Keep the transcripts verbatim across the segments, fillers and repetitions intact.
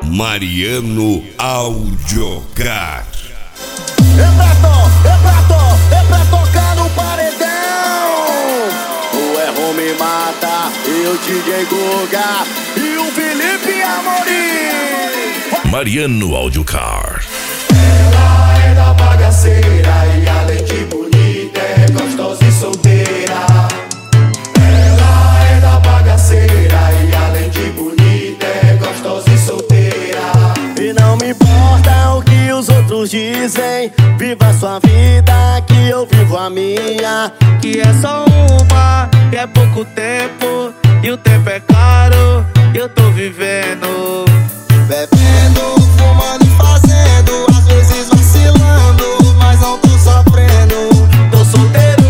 Mariano Audiocar. É pra to, é pra to, é pra tocar no paredão. O é Home Mata e o D J Guga e o Felipe Amorim. Mariano Audiocar. Ela é da bagaceira e além de bonita é gostosa e solteira. Ela é da bagaceira e além de bonita é gostosa e solteira. E não me importa o que os outros dizem, viva sua vida que eu vivo a minha. Que é só uma, que é pouco tempo, e o tempo é caro, e eu tô vivendo. Bebendo, fumando e fazendo, às vezes vacilando, mas não tô sofrendo. Tô solteiro.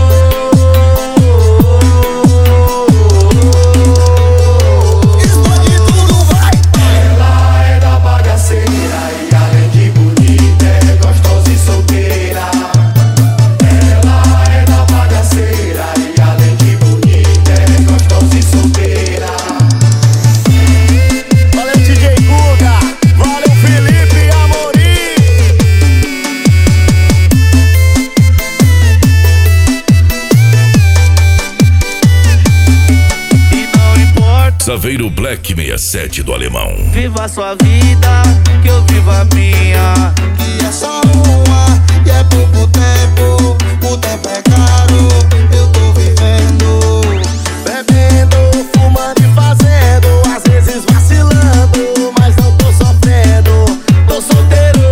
Explode tudo, vai! Ela é da bagaceira e além de bonita é gostosa e solteira. Ela é da bagaceira e além de bonita é gostosa e solteira. Valeu D J Guga, valeu Felipe Amorim. E não importa, Saveiro Black sessenta e sete do Alemão. viva a sua vida, que eu vivo a minha. E é só uma, e é pouco tempo, o tempo é caro, eu tô vivendo. Bebendo, fumando e fazendo, às vezes vacilando, mas não tô sofrendo, tô solteiro.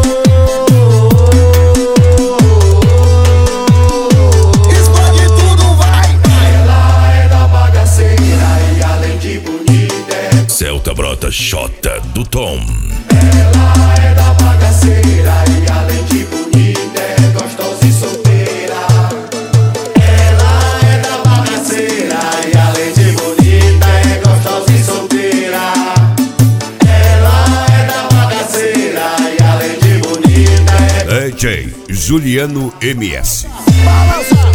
Explode tudo, vai! Ela é da bagaceira e além de bonita é. Celta Brota Xota do Tom. Ela é da bagaceira e além de bonita é gostosa e solteira. Ela é da bagaceira e além de bonita é gostosa e solteira. Ela é da bagaceira e além de bonita é. D J Juliano M S. Balança!